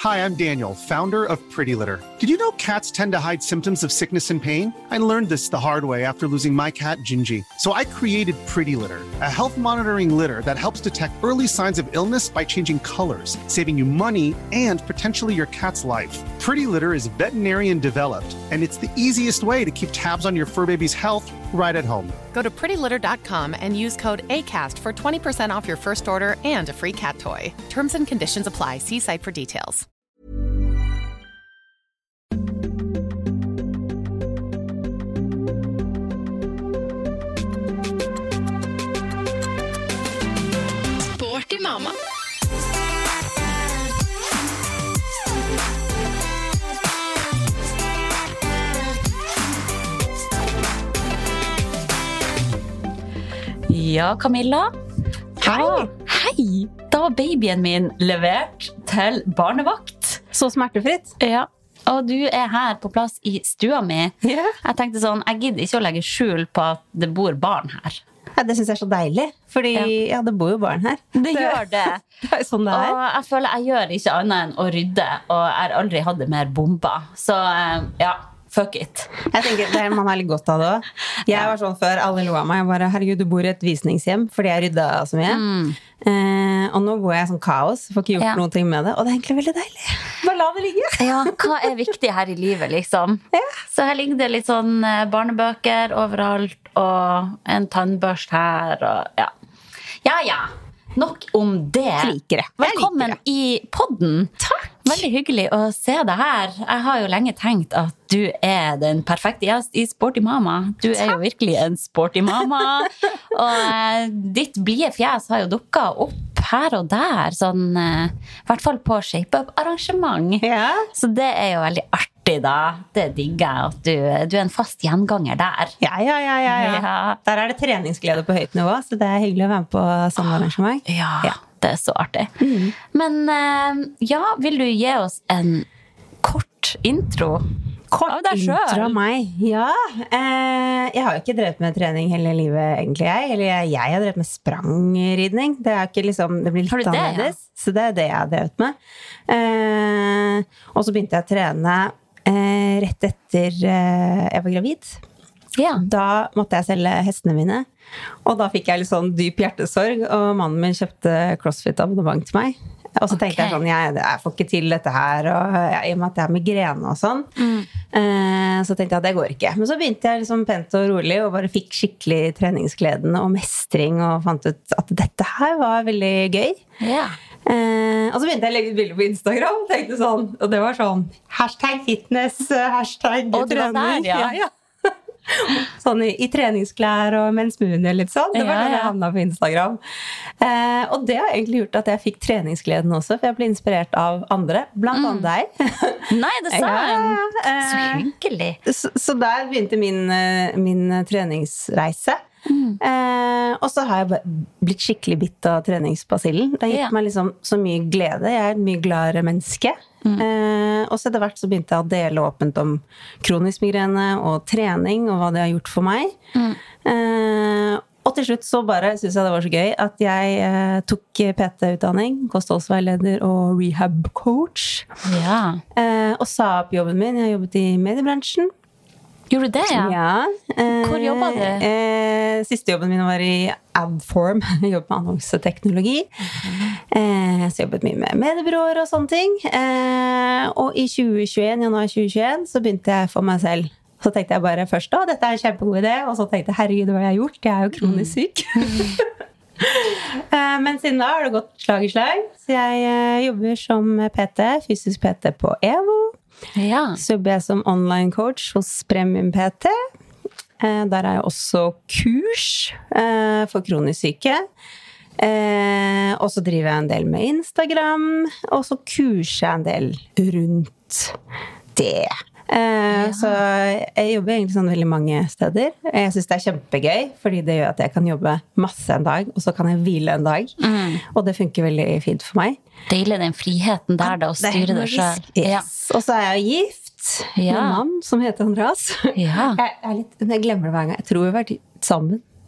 Hi, I'm Daniel, founder of Pretty Litter. Did you know cats tend to hide symptoms of sickness and pain? I learned this the hard way after losing my cat, Gingy. So I created Pretty Litter, a health monitoring litter that helps detect early signs of illness by changing colors, saving you money and potentially your cat's life. Pretty Litter is veterinarian developed, and it's the easiest way to keep tabs on your fur baby's health right at home. Go to prettylitter.com and use code ACAST for 20% off your first order and a free cat toy. Terms and conditions apply. See site for details. Sporty mamma. Ja, Camilla. Hei. Hei! Da var babyen min levert til barnevakt. Så smertefritt. Ja. Og du her på plass i stua mi. Ja. Jeg tenkte sånn, jeg gidder ikke å legge skjul på at det bor barn her. Ja, det synes jeg så deilig. Fordi det bor jo barn her. Det gjør det. Det jo sånn det Og jeg føler jeg gjør ikke annet enn å rydde, og jeg har aldri hatt det mer bomba. Så ja, fuck it. Jeg tenker, man har litt godt av det også. Jeg var sånn før, alle lo av meg. Jeg bare, herregud, du bor i et visningshjem, fordi jeg rydda så mye. Og nå bor jeg i sånn kaos, får ikke gjort noen ting med det. Og det er egentlig veldig deilig. Bare la det ligge. Ja, hva viktig her i livet, liksom? Ja. Så her ligger det litt sånn barnebøker overalt, og en tannbørst her, og ja. Ja. Nok om det. Jeg liker det. Velkommen i podden. Takk. Veldig hyggelig å se deg her. Jeg har jo lenge tenkt at du den perfekte gjest i Sporty Mama. Du jo virkelig en sporty mamma. Og ditt blide fjes har jo dukket opp her og der, sånn, i hvert fall på shape-up-arrangement. Ja. Så det jo veldig artig da. Det digger jeg at du en fast gjenganger der. Ja. Der det treningsglede på høyt nivå, så det hyggelig å være med på sånn arrangement. Ja. Det så artig. Men vil du gi oss en kort intro av deg selv? Intro av meg, ja. Jeg har jo ikke drevet med trening hele livet, egentlig Eller jeg har drevet med sprangridning. Det ikke liksom, det blir litt annerledes. Ja? Så det det jeg har drevet med. Og så begynte jeg å trene rett etter jeg var gravid. Ja. Da måtte jeg selge hestene mine. Og da fikk jeg litt sånn dyp hjertesorg, og mannen min kjøpte CrossFit-abonnement til meg. Og så tenkte jeg sånn, jeg får ikke til dette her, og i og med at jeg har migrene og sånn. Så tenkte jeg at det går ikke. Men så begynte jeg liksom pent og rolig, og bare fikk skikkelig treningsgleden og mestring, og fant ut at dette her var veldig gøy. Ja. Og så begynte jeg å legge ut bilder på Instagram, tenkte sånn, og det var sånn, #fitness, #trening. Og det var der, ja. Sånn i treningsklær og med en smoothie litt sånn. Det var sånn jeg havnet på Instagram. Og det har egentlig gjort at jeg fikk treningsgleden også, for jeg ble inspirert av andre, blant annet deg. Nei, det sant. Så hyggelig. Så der begynte min treningsreise. Og så har jeg blitt skikkelig bitt av treningsbasillen. Det har gitt meg liksom så mye glede. Jeg et mye gladere menneske. Og så etter hvert så begynte jeg å dele åpent om kronisk migrene og trening og hva det har gjort for meg. Og til slutt så bare synes jeg det var så gøy at jeg tok PT-utdanning, kostholdsveileder og rehab coach. Ja. Og sa opp jobben min. Jeg har jobbet i mediebransjen. Gjorde du det, ja? Ja. Hvor jobbet du? Siste jobben min var i Adform. Jeg jobbet med annonseteknologi. Så jobbet mye med mediebyråer og sånne ting. Og i januar 2021, så begynte jeg for meg selv. Så tenkte jeg bare først, dette en kjempegod idé. Og så tenkte jeg, herregud, hva jeg har gjort? Jeg jo kronisk syk. Men siden da har det gått slag i slag. Så jeg jobber som PT, fysisk PT på EVO. Ja. Så jobber jeg som online coach hos Premium PT. Der jeg også kurs for kronisk syke. Og så driver jeg en del med Instagram, og så kurser jeg en del rundt det. Så jeg jobber egentlig sånn veldig mange steder. Jeg synes det kjempegøy, fordi det gjør at jeg kan jobbe masse en dag, og så kan jeg hvile en dag. Og det funker veldig fint for meg. Deilig den friheten der da, å styre det selv. Yes. Og så jeg gift med en mann som heter Andreas. Ja. Jeg glemmer det hver gang. Jeg tror vi har vært sammen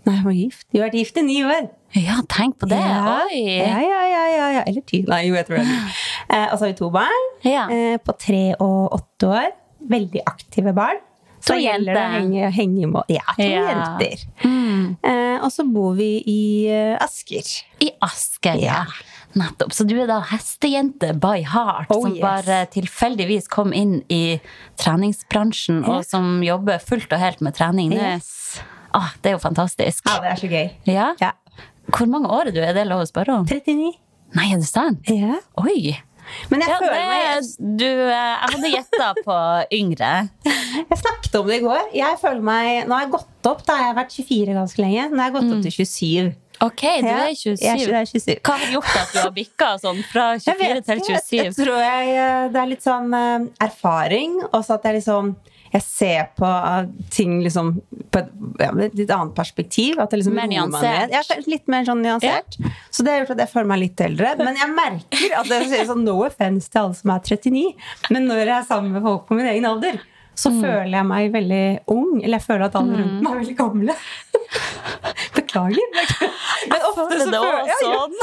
Nei, jeg var gift. Vi har vært gift i 9 år. Ja, tenk på det. Oi. Ja. Eller 10. Nei, jo, jeg tror det. Og så har vi 2 barn. Ja. På 3 og 8 år. Veldig aktive barn. Så 2 gjelder det å henge i mål. Ja, 2 jenter. Og så bor vi i Asker. I Asker, ja. Nettopp. Så du da hestejente by heart, som bare tilfeldigvis kom inn i treningsbransjen, og som jobber fullt og helt med trening. Det jo fantastisk. Ja, det så gøy. Ja? Ja. Hvor mange år du? Det lov å spørre om? 39. Nei, det sant? Ja. Oi! Men jeg føler meg... Jeg hadde gjettet på yngre. Jeg snakket om det i går. Jeg føler meg... Nå har jeg gått opp, da har jeg vært 24 ganske lenge. Nå har jeg gått opp til 27. Ok, du 27. Jeg er 27. Hva har gjort at du har bikket sånn fra 24 til 27? Jeg tror det litt sånn erfaring, og så at jeg ser på ting liksom på et litt annet perspektiv, at det liksom mer nyansert. Jeg er litt mer sånn nyansert. Ja. Så det har gjort at jeg føler meg litt eldre. Men jeg merker at det er sånn no offense til alle som er 39. Men når jeg er sammen med folk på min egen alder, så føler jeg meg veldig ung. Eller jeg føler at alle rundt meg er veldig gamle. Beklager. Men ofte så føler jeg sånn.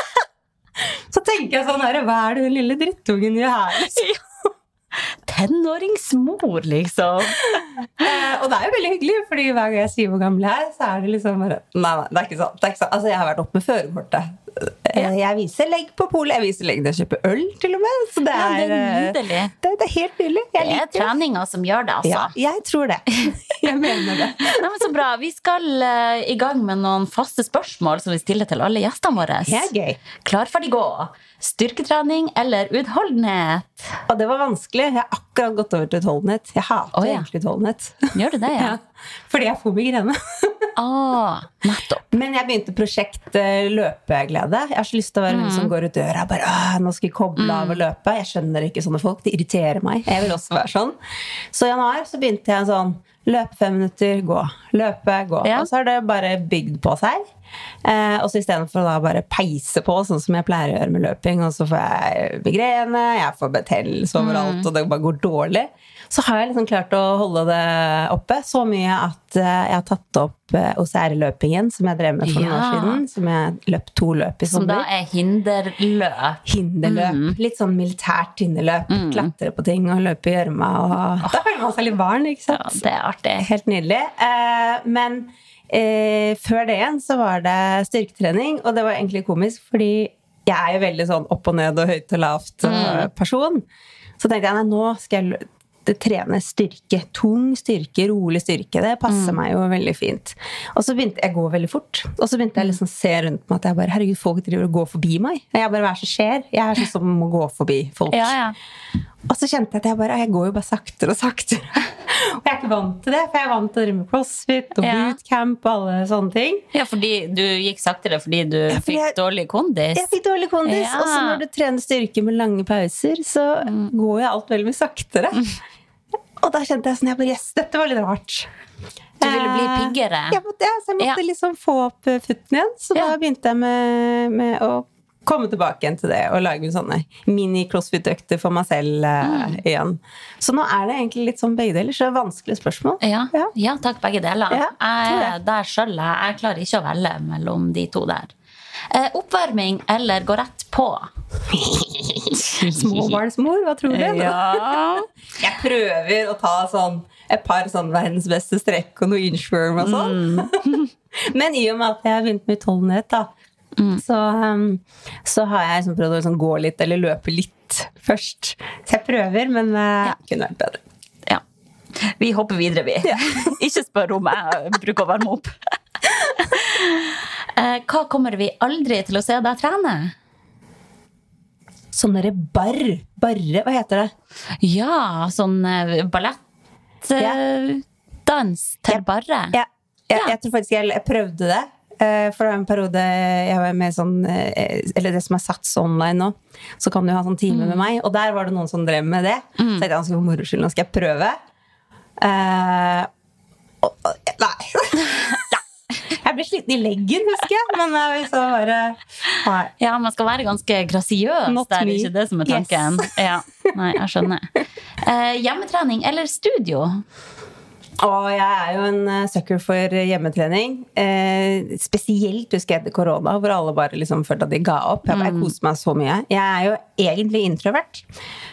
Så tenker jeg sånn her, hva er det den lille drittungen gjør her? Liksom? Tenåringsmor, liksom. Og det jo veldig hyggelig, fordi hver gang jeg sier hvor gammel jeg er, så det liksom bare, nei, det er ikke sant. Altså, jeg har vært opp med førerkortet. Jeg viser legg på polet, jeg viser legg når jeg kjøper øl til og med, så det nydelig. Det helt nydelig. Det treninger som gjør det, altså. Ja, jeg tror det. Jeg mener det. Nei, men så bra. Vi skal i gang med noen faste spørsmål som vi stiller til alle gjestene våre. Det gøy. Klar, ferdig, gå. Styrketrening eller utholdenhet? Og det var vanskelig. Jeg har akkurat gått over til utholdenhet. Jeg hater egentlig utholdenhet. Gjør du det, ja? Fordi jeg får migrene. Nettopp. Men jeg begynte prosjekt løpeglede. Jeg har så lyst til å være hun som går ut døra bare, nå skal jeg koble av og løpe. Jeg skjønner ikke sånne folk, det irriterer meg. Jeg vil også være sånn. Så i januar så begynte jeg sånn, løpe 5 minutter, gå. Løpe, gå. Og så har det bare bygd på seg. Og så i stedet for å da bare peise på, sånn som jeg pleier å gjøre med løping, og så får jeg migrene, jeg får betennelse overalt, og det bare går dårlig. Så har jeg liksom klart å holde det oppe så mye at jeg har tatt opp OCR-løpingen, som jeg drev med for noen år siden, som jeg løp 2 løp i sommer. Som da hinderløp. Hinderløp. Litt sånn militært hinderløp. Klatre på ting og løpe i gjørma. Og da føler man seg litt barn, ikke sant? Ja, det artig. Helt nydelig. Men før det igjen så var det styrketrening, og det var egentlig komisk, fordi jeg jo veldig sånn opp og ned og høyt og lavt person. Så tenkte jeg, nei, nå skal jeg trene styrke, tung styrke, rolig styrke, det passer meg jo veldig fint. Og så begynte jeg å gå veldig fort, og så begynte jeg liksom å se rundt meg at jeg bare, herregud, folk driver og går forbi meg. Jeg bare, hva som skjer? Jeg sånn som må gå forbi folk. Ja. Og så kjente jeg at jeg går jo bare saktere og saktere. Og jeg ikke vant til det, for jeg vant til å drive med crossfit og bootcamp og alle sånne ting. Ja, fordi du gikk saktere fordi du fikk dårlig kondis. Jeg fikk dårlig kondis, og så når du trener styrke med lange pauser, så går jo alt veldig mye saktere. Og da kjente jeg sånn, jeg bare, yes, dette var litt rart. Du ville bli piggere. Så jeg måtte liksom få opp futten igjen, så da begynte jeg med å komme tilbake igjen til det, og lage sånne mini-crossfit-økter for meg selv igjen. Så nå det egentlig litt sånn begge deler, så det vanskelig spørsmål. Ja, takk, begge deler. Ja, jeg der selv, jeg klarer ikke å velge mellom de 2 der. Oppvarming eller gå rett på? Småbarnsmor, hva tror du? Ja. Jeg prøver å ta sånn et par sånn verdens beste strekk og noe inchworm og sånn. Men i og med at jeg har begynt med utholdenhet da, så har jeg prøvd å gå litt eller løpe litt først. Så jeg prøver, men kunne vært bedre. Ja. Vi hopper videre, vi. Ikke spør om jeg bruker å varme opp. Hva kommer vi aldri til å se deg trene? Sånn barre, hva heter det? Ja, sånn ballett dans til barre. Ja, jeg tror faktisk jeg prøvde det. For det var en periode jeg var med sånn, eller det som sats online nå, så kan du ha sånn time med meg, og der var det noen som drev med det. Så jeg tenkte, for moro skyld, nå skal jeg prøve. Nei. Jeg ble sliten i leggen, husker jeg, men jeg så bare... Ja, man skal være ganske grasiøs, det ikke det som tanken. Yes. Ja, nei, jeg skjønner. Hjemmetrening eller studio? Jeg jo en sucker for hjemmetrening. Spesielt husker jeg etter korona, hvor alle bare liksom følte at de ga opp. Jeg koser meg så mye. Jeg jo egentlig introvert.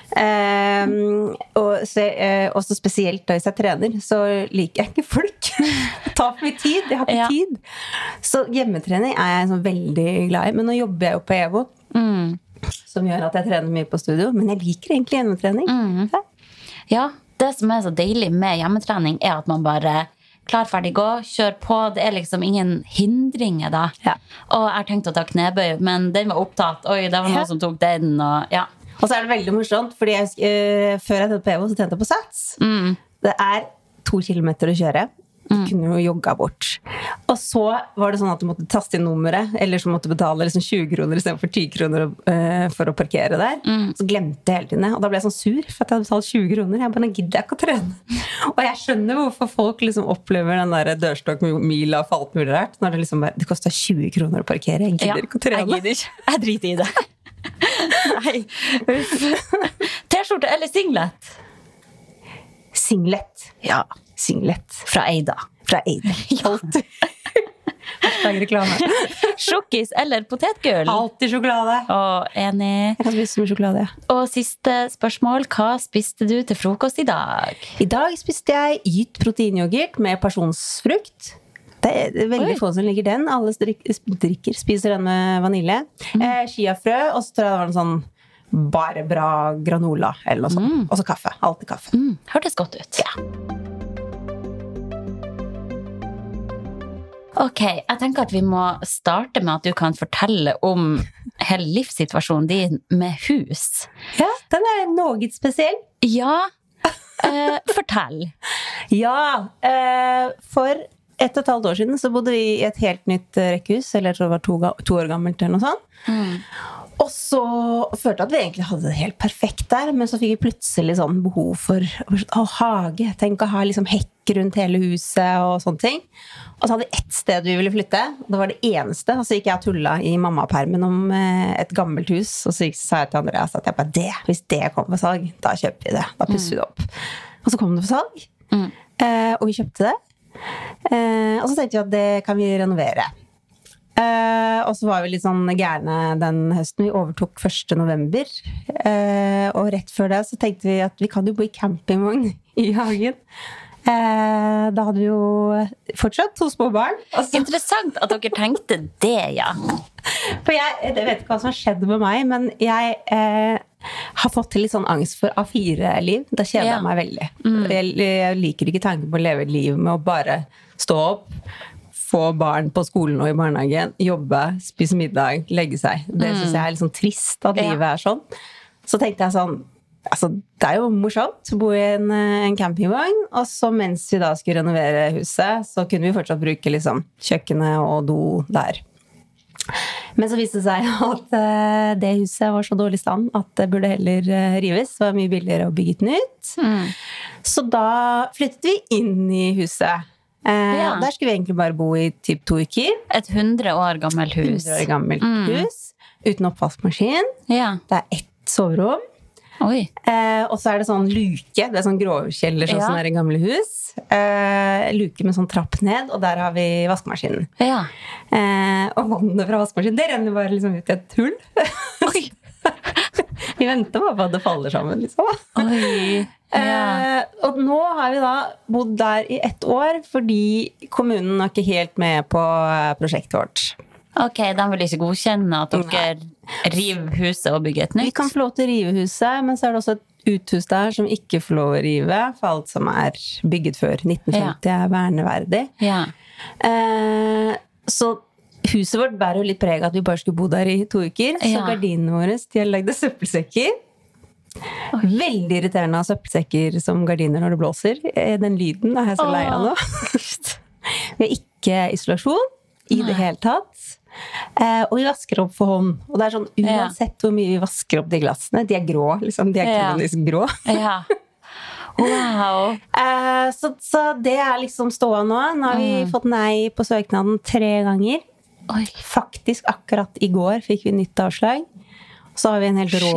Og så spesielt da hvis jeg trener, så liker jeg ikke folk. Ta for mye tid, jeg har ikke tid. Så hjemmetrening jeg sånn veldig glad i. Men nå jobber jeg jo på EVO, som gjør at jeg trener mye på studio. Men jeg liker egentlig hjemmetrening. Ja, det som så deilig med hjemmetrening at man bare klar, ferdig, gå, kjør på. Det liksom ingen hindringer da. Og jeg har tenkt å ta knebøy, men den var opptatt. Oi, det var noen som tok den. Og så det veldig morsomt, fordi før jeg tente på EVO, så tente jeg på Sats. Det 2 kilometer å kjøre. Du kunne jo jogga bort. Og så var det sånn at du måtte taste inn nummeret, eller så måtte du betale liksom 20 kroner i stedet for 10 kroner for å parkere der. Så glemte jeg hele tiden det. Og da ble jeg sånn sur, for at jeg hadde betalt 20 kroner. Jeg bare, gidder jeg ikke å trene. Og jeg skjønner hvorfor folk liksom opplever den der dørstokkmila og alt mulig rart, når det liksom bare, det kostet 20 kroner å parkere. Jeg gidder ikke å trene. Jeg gidder ikke. Jeg driter i det. Nei. T-skjorte eller singlet? Singlet. Ja. Singlet. Fra Eida. Fra Eida. Alltid. Reklame. Sjokkis eller potetgull? Alltid sjokolade. Enig. Jeg kan spise med sjokolade. Og siste spørsmål. Hva spiste du til frokost i dag? I dag spiste jeg gytt proteinyoghurt med pasjonsfrukt. Det veldig få som liker den. Alle spiser den med vanilje. Chiafrø, og så tror jeg det var en sånn bare bra granola eller noe sånt. Og så kaffe. Alltid kaffe. Hørtes godt ut. Ja. Ok, jeg tenker at vi må starte med at du kan fortelle om hele livssituasjonen din med hus. Ja, den noe spesiell. Ja, fortell. Ja, for 1,5 år siden så bodde vi i et helt nytt rekkehus, eller jeg tror det var 2 år gammelt eller noe sånt. Og så følte jeg at vi egentlig hadde det helt perfekt der, men så fikk vi plutselig sånn behov for hage. Tenk å ha liksom hekk rundt hele huset og sånne ting. Og så hadde vi ett sted vi ville flytte. Det var det eneste. Og så gikk jeg og tullet i mammapermen om et gammelt hus. Og så sa jeg til Andreas at jeg bare, hvis det kommer på salg, da kjøper vi det. Da pusser vi det opp. Og så kom det på salg. Og vi kjøpte det. Og så tenkte vi at det kan vi renovere. Og så var vi litt sånn gærne den høsten. Vi overtok 1. november. Og rett før det så tenkte vi at vi kan jo bo i campingvogn i hagen. Da hadde vi jo fortsatt 2 små barn. Interessant at dere tenkte det, ja. For jeg vet ikke hva som har skjedd med meg, men jeg har fått litt sånn angst for A4-liv. Da kjeder jeg meg veldig. Jeg liker ikke tanken på å leve et liv med å bare stå opp, få barn på skolen og i barnehagen, jobbe, spise middag, legge seg. Det synes jeg litt sånn trist at livet sånn. Så tenkte jeg sånn, altså det jo morsomt å bo i en campingvogn, og så mens vi da skulle renovere huset, så kunne vi fortsatt bruke liksom kjøkkenet og do der. Men så viste det seg at det huset var så dårlig stand at det burde heller rives. Det var mye billigere å bygge et nytt. Så da flyttet vi inn i huset. Der skulle vi egentlig bare bo i typ 2 uker. Et 100 år gammelt hus. 100 år gammelt hus, uten oppvaskmaskin. Det 1 soverom. Oi. Og så det sånn luke, det sånn gråkjeller sånn som i gamle hus. Luke med sånn trapp ned, og der har vi vaskemaskinen. Og vannet fra vaskemaskinen, det renner bare liksom ut i et hull. Oi. Vi venter bare på at det faller sammen, liksom. Oi. Og nå har vi da bodd der i 1 år, fordi kommunen var ikke helt med på prosjektet vårt. Ok, de vil ikke godkjenne at dere river huset og bygger et nytt? Vi kan få lov til å rive huset, men så det også et uthus der som ikke får lov å rive, for alt som bygget før 1950 verneverdig. Så huset vårt bærer jo litt preg at vi bare skulle bo der i 2 uker, så gardinene våre, de har lagd søppelsekker. Veldig irriterende av søppelsekker som gardiner når det blåser. Den lyden jeg så lei av nå. Vi har ikke isolasjon i det hele tatt. Og vi vasker opp for hånd. Og det sånn, uansett hvor mye vi vasker opp de glassene, de grå, liksom, de kronisk grå. Wow. Så det liksom ståa nå. Nå har vi fått nei på søknaden 3 ganger. Faktisk akkurat i går fikk vi nytt avslag. Så har vi en helt rå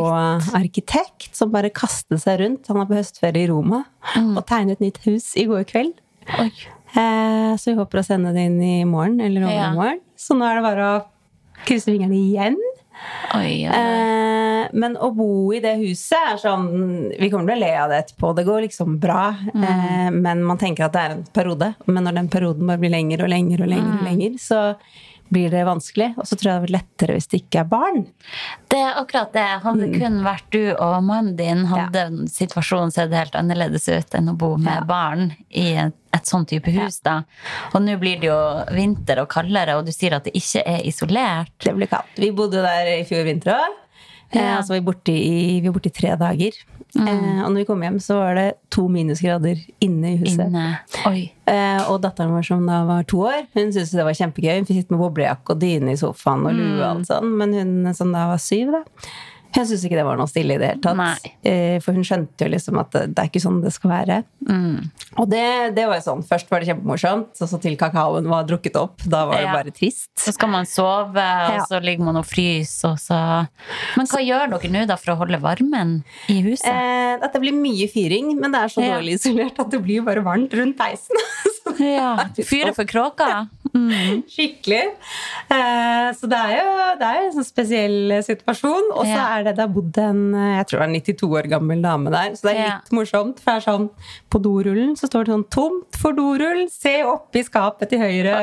arkitekt som bare kastet seg rundt. Han på høstferie i Roma og tegnet et nytt hus i går kveld. Oi. Så vi håper å sende det inn i morgen eller overmorgen. Så nå det bare å krysse fingrene igjen. Oi. Men å bo i det huset sånn, vi kommer til å le av det etterpå, det går liksom bra, men man tenker at det en periode, men når den perioden bare blir lenger og lenger og lenger og lenger, så blir det vanskelig, og så tror jeg det vært lettere hvis det ikke barn. Det akkurat det. Hadde det kun vært du og mannen din, hadde situasjonen sett helt annerledes ut enn å bo med barn i et sånn type hus da. Og nå blir det jo vinter og kaldere, og du sier at det ikke isolert. Det blir kaldt. Vi bodde der i fjor vinter også. Altså vi var borte i 3 dager. Og når vi kom hjem så var det 2 minusgrader inne i huset. Oi. Og datteren vår som da var 2 år, hun syntes det var kjempegøy. Hun fikk sitte med boblejakke og dyne i sofaen og lue og alt sånn. Men hun som da var 7 da, hun synes ikke det var noe stille i det hele tatt. For hun skjønte jo liksom at det ikke sånn det skal være. Og det var jo sånn. Først var det kjempemorsomt, og så til kakaoen var drukket opp. Da var det bare trist. Så skal man sove, og så ligger man og fryser, og så... Men hva gjør dere nå da for å holde varmen i huset? At det blir mye fyring, men det så dårlig isolert at det blir bare varmt rundt peisen. Fyre for kråka. Skikkelig. Så det jo en sånn spesiell situasjon, og så det har bodd jeg tror det en 92 år gammel dame der, så det litt morsomt, for sånn, på dorullen så står det sånn, tomt for dorull, se opp i skapet til høyre.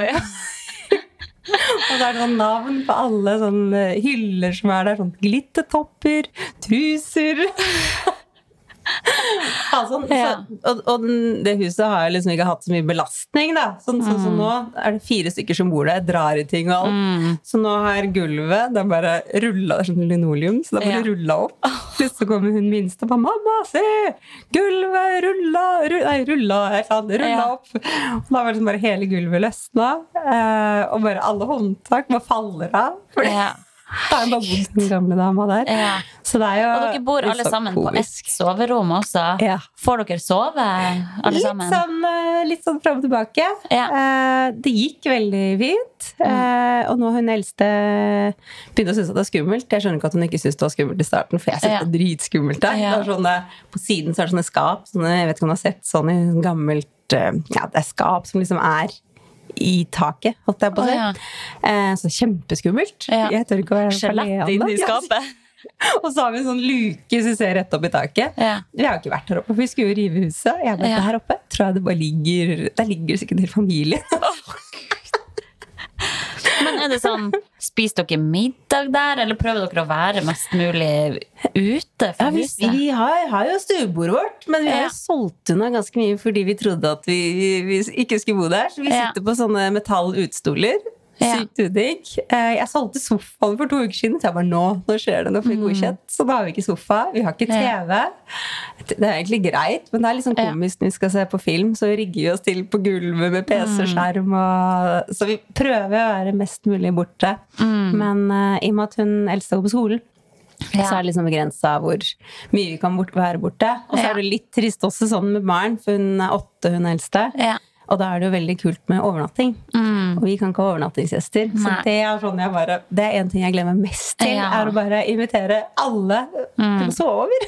Og det sånn navn på alle sånne hyller som der, sånn glittetopper, truser. Altså, og det huset har jeg liksom ikke hatt så mye belastning da. Sånn nå det 4 stykker som bor der, drar i ting og alt. Så nå har gulvet, det bare rullet, det sånn linoleum, så det bare rullet opp. Plutselig kommer hun minst og bare, mamma, se, gulvet rullet opp. Og da var det liksom bare hele gulvet løsna, og bare alle håndtak bare faller av. Da bare bodd den gamle dama der. Så det jo og dere bor alle sammen komisk. På ett soverom også. Får dere sove alle sammen? Litt sånn frem og tilbake. Det gikk veldig fint. Og nå hun eldste begynte å synes at det skummelt. Jeg skjønner ikke at hun ikke synes det var skummelt i starten, for jeg synes det dritskummelt der. Det sånne, på siden så det sånne skap, jeg vet ikke om du har sett sånn i gammelt, det skap som liksom i taket, holdt jeg på å si. Så kjempeskummelt. Jeg tør ikke å være skjelett inn i skapet. Og så har vi en sånn luke som ser rett opp i taket. Vi har jo ikke vært her oppe, for vi skulle jo rive huset. Jeg vet her oppe, tror jeg det bare ligger sikkert en familie. Men det sånn, spiser dere middag der, eller prøver dere å være mest mulig ute fra huset? Vi har jo stuebordet vårt, men vi har jo solgt unna ganske mye fordi vi trodde at vi ikke skulle bo der, så vi sitter på sånne metallutstoler. Sykt udigg. Jeg solgte sofaen for 2 uker siden, så jeg bare nå skjer det, nå får vi godkjent. Så da har vi ikke sofa, vi har ikke TV. Det egentlig greit, men det litt sånn komisk når vi skal se på film, så rigger vi oss til på gulvet med PC-skjerm. Så vi prøver å være mest mulig borte. Men i og med at hun eldste går på skolen, så det liksom begrenset hvor mye vi kan være borte. Og så det litt trist også sånn med barn, for hun 8, hun eldste. Og da det jo veldig kult med overnatting. Og vi kan ikke ha overnattingsgjester. Så det sånn det en ting jeg glemmer mest til, å bare invitere alle til å sove over.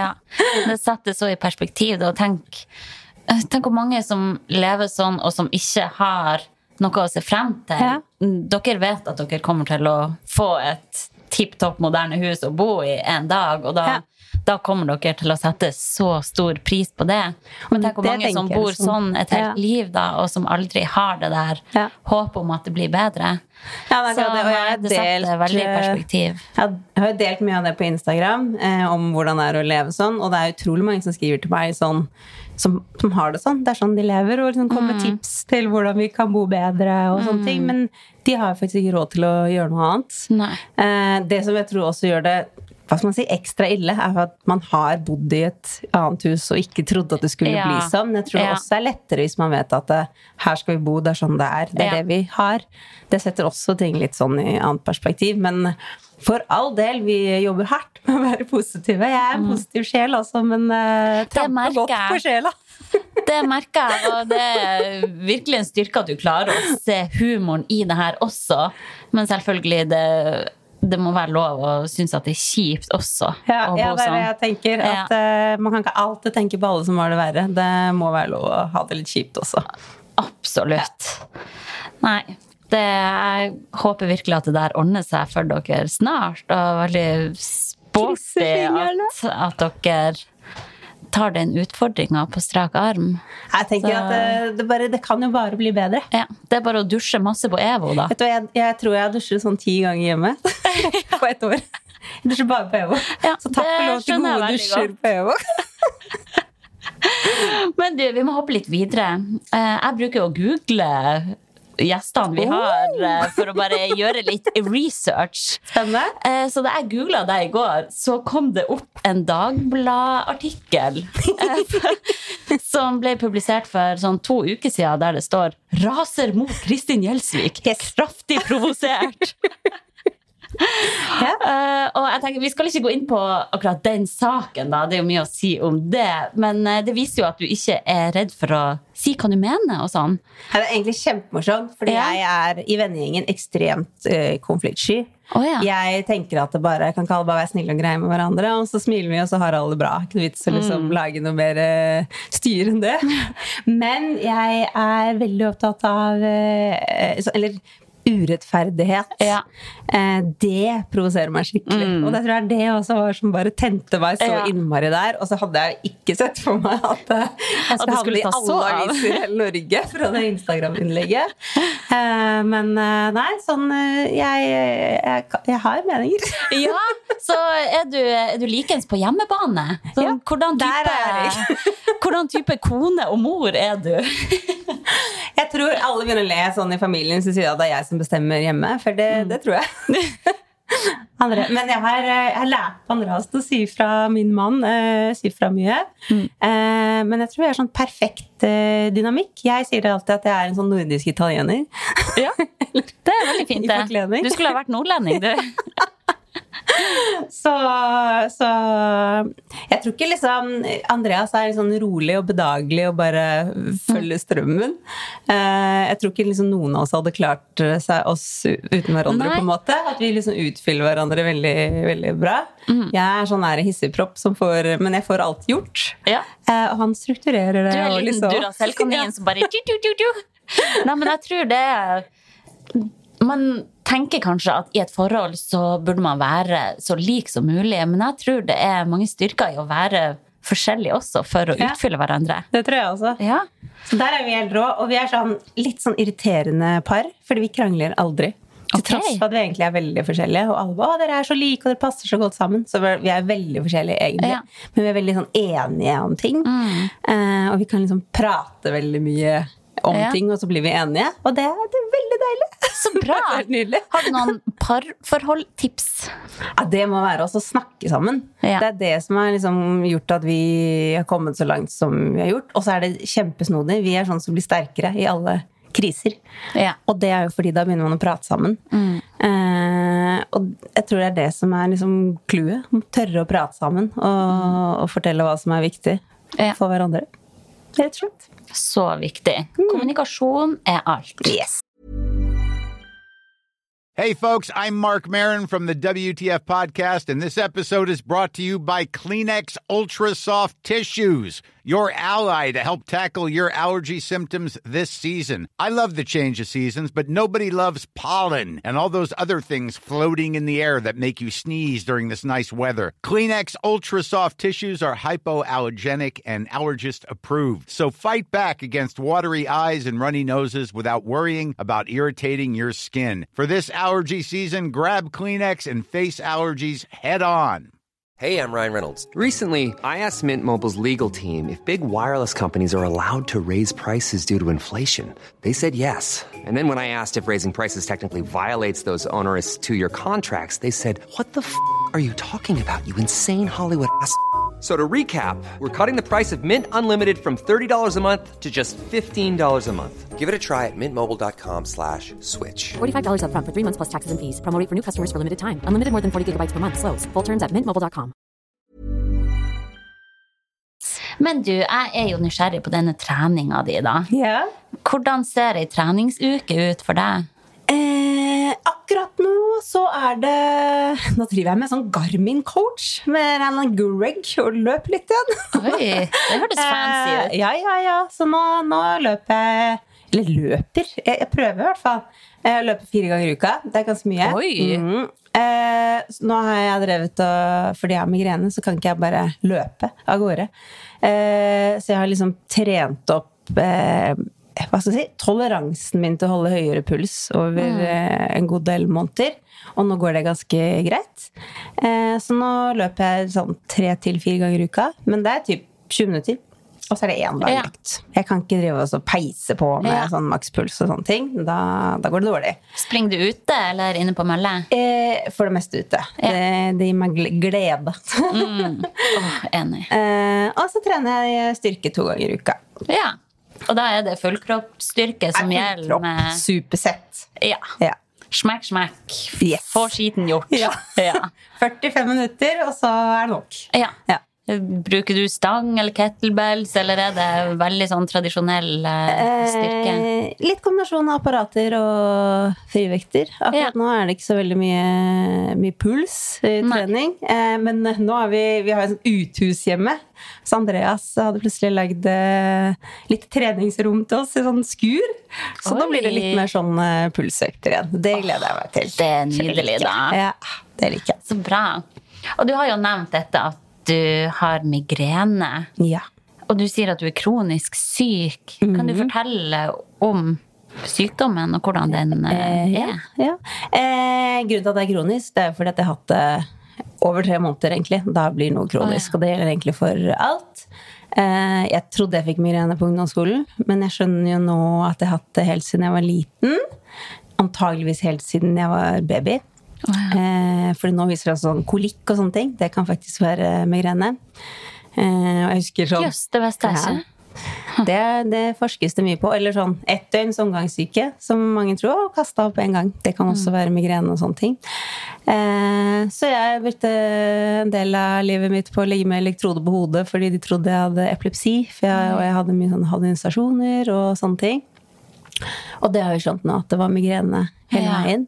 Det setter så i perspektiv, da. Tenk hvor mange som lever sånn, og som ikke har noe å se frem til. Dere vet at dere kommer til å få et tipp-topp moderne hus å bo i en dag, og da kommer dere til å sette så stor pris på det. Men tenk hvor mange som bor sånn et helt liv da, og som aldri har det der håp om at det blir bedre. Så det setter veldig i perspektiv. Jeg har jo delt mye av det på Instagram, om hvordan det å leve sånn, og det utrolig mange som skriver til meg sånn, som har det sånn. Det sånn de lever, og liksom kommer med tips til hvordan vi kan bo bedre og sånne ting, men de har faktisk ikke råd til å gjøre noe annet. Det som jeg tror også gjør det, hva skal man si, ekstra ille, at man har bodd i et annet hus og ikke trodde at det skulle bli sånn. Jeg tror det også lettere hvis man vet at her skal vi bo, det sånn det det det vi har. Det setter også ting litt sånn i annet perspektiv, men for all del, vi jobber hardt med å være positive. Jeg en positiv sjel også, men tramper godt på sjela. Det merker jeg, og det virkelig en styrke at du klarer å se humoren i det her også, men selvfølgelig det må være lov å synes at det kjipt også. Ja, det er det jeg tenker. At man kan ikke alltid tenke på alle som har det verre. Det må være lov å ha det litt kjipt også. Absolutt. Nei, jeg håper virkelig at det der ordner seg for dere snart, og veldig sporty at dere tar den utfordringen på strak arm. Jeg tenker at det kan jo bare bli bedre. Ja, det bare å dusje masse på Evo da. Vet du, jeg tror jeg dusjer sånn 10 ganger hjemme på et år. Jeg dusjer bare på Evo. Ja, så takk for lov til gode dusjer på Evo. Men du, vi må hoppe litt videre. Jeg bruker jo å google gjestene vi har for å bare gjøre litt research. Spennende. Så da jeg googlet deg i går, så kom det opp en Dagbladet-artikkel som ble publisert for sånn 2 uker siden, der det står «Raser mot Kristin Gjelsvik, kraftig provosert». Og jeg tenker, vi skal ikke gå inn på akkurat den saken da, det er jo mye å si om det, men det viser jo at du ikke er redd for å si hva du mener og sånn. Det er egentlig kjempemorsomt, fordi jeg er i vennegjengen ekstremt konfliktsky. Jeg tenker at jeg kan ikke alle bare være snille og greie med hverandre, og så smiler vi, og så har alle det bra. Ikke noe vits å liksom lage noe mer styr enn det. Men jeg er veldig opptatt av urettferdighet. Det provoserer meg skikkelig. Og det tror jeg det også var som bare tente meg så innmari der. Og så hadde jeg ikke sett for meg at jeg skulle havne i alle aviser i hele Norge fra det Instagram-innlegget. Men nei, sånn jeg har meninger. Ja, så er du likens på hjemmebane? Sånn, hvordan type kone og mor er du? Jeg tror alle begynner å le sånn i familien, så sier at det er jeg som bestemmer hjemme, for det tror jeg. Men jeg har lært på Andreas til å si fra min mann, si fra mye. Men jeg tror jeg er sånn perfekt dynamikk. Jeg sier alltid at jeg er en sånn nordisk italiener. Ja, det er veldig fint det. Du skulle ha vært nordlending, du. Så jeg tror ikke liksom Andreas er sånn rolig og bedagelig og bare følger strømmen. Jeg tror ikke liksom noen av oss hadde klart oss uten hverandre på en måte. At vi liksom utfyller hverandre veldig, veldig bra. Jeg er sånn hissigpropp men jeg får alt gjort. Og han strukturerer det. Du er en liten Duracell-kanin som bare Nei, men jeg tror det man tenker kanskje at i et forhold så burde man være så lik som mulig, men jeg tror det er mange styrker i å være forskjellig også for å utfylle hverandre. Det tror jeg også. Ja. Så der er vi helt rå, og vi er sånn litt sånn irriterende par, fordi vi krangler aldri. Til tross for at vi egentlig er veldig forskjellige, og alle bare, dere er så like, og dere passer så godt sammen. Så vi er veldig forskjellige egentlig, men vi er veldig sånn enige om ting. Og vi kan liksom prate veldig mye om ting, og så blir vi enige, og det er veldig deilig. Så bra! Har du noen parforholdtips? Ja, det må være også å snakke sammen. Det er det som har liksom gjort at vi har kommet så langt som vi har gjort, og så er det kjempesnodig. Vi er sånn som blir sterkere i alle kriser. Og det er jo fordi da begynner man å prate sammen. Og jeg tror det er det som er liksom clouet. Tørre å prate sammen og fortelle hva som er viktig for hverandre. Rett og slett. Så viktig. Kommunikasjon er alt. Yes. Hey folks, I'm Mark Maron from the WTF podcast, and this episode is brought to you by Kleenex Ultra Soft Tissues, your ally to help tackle your allergy symptoms this season. I love the change of seasons, but nobody loves pollen and all those other things floating in the air that make you sneeze during this nice weather. Kleenex Ultra Soft Tissues are hypoallergenic and allergist approved, so fight back against watery eyes and runny noses without worrying about irritating your skin. For this allergy season, grab Kleenex and face allergies head on. Hey, I'm Ryan Reynolds. Recently, I asked Mint Mobile's legal team if big wireless companies are allowed to raise prices due to inflation. They said yes. And then when I asked if raising prices technically violates those onerous 2-year contracts, they said, "What the f*** are you talking about, you insane Hollywood ass?" So to recap, we're cutting the price of Mint Unlimited from $30 a month to just $15 a month. Give it a try at mintmobile.com/switch. $45 up front for 3 months plus taxes and fees. Promo rate for new customers for limited time. Unlimited more than 40 gigabytes per month. Slows full terms at mintmobile.com. Men du, jeg er jo nysgjerrig på denne treningen din da. Ja. Hvordan ser en treningsuke ut for deg? Akkurat akkurat nå så det nå driver jeg med sånn Garmin-coach med en Greg og løper litt igjen. Oi, det hørtes fancy ut. Ja. Så nå løper jeg, eller løper, jeg prøver I hvert fall. Jeg løper 4 ganger I uka, det ganske mye. Oi! Så nå har jeg drevet, fordi jeg har migrene, så kan ikke jeg bare løpe av gårde. Så jeg har liksom trent opp, hva skal jeg si, toleransen min til å holde høyere puls over en god del måneder. Og nå går det ganske greit. Så nå løper jeg sånn 3 til 4 ganger I uka, men det typ 20 minutter. Og så det 1 dag lagt. Jeg kan ikke drive og peise på med sånn makspuls og sånne ting. Da går det dårlig. Springer du ute, eller inne på mølle? For det meste ute. Det gir meg glede. Enig. Og så trener jeg styrke 2 ganger I uka. Ja. Og da det fullkroppsstyrke som gjelder med... Supersett. Ja. Smack. Yes. Få skiten gjort. Ja. 45 minutter, og så det nok. Ja. Bruker du stang eller kettlebells, eller det veldig sånn tradisjonell styrke? Litt kombinasjon av apparater og frivekter. Akkurat nå det ikke så veldig mye puls I trening. Men nå har vi har et uthus hjemme. Så Andreas hadde plutselig lagd litt treningsrom til oss I sånn skur. Så da blir det litt mer sånn pulsøkter igjen. Det gleder jeg meg til. Det nydelig da. Ja, det liker jeg. Så bra. Og du har jo nevnt dette at du har migrene. Ja. Og du sier at du kronisk syk. Kan du fortelle om sykdommen og hvordan den Ja. Grunnen til at det kronisk, det fordi at jeg har hatt det over 3 måneder egentlig. Da blir noe kronisk, og det gjelder egentlig for alt. Jeg trodde jeg fikk migrene på ungdomsskolen, men jeg skjønner jo nå at jeg har hatt det helt siden jeg var liten. Antageligvis helt siden jeg var baby. Fordi nå viser det sånn kolikk og sånne ting. Det kan faktisk være migrene. Og jeg husker sånn Just det beste det forskes det mye på. Eller sånn 1 døgns omgangssyke, som mange tror kastet opp en gang. Det kan også være migrene og sånne ting. Så jeg brukte en del av livet mitt på å legge med elektrode på hodet, fordi de trodde jeg hadde epilepsi, og jeg hadde mye sånn hallusinasjoner og sånne ting. Og det har jeg skjønt nå, at det var migrene hele veien.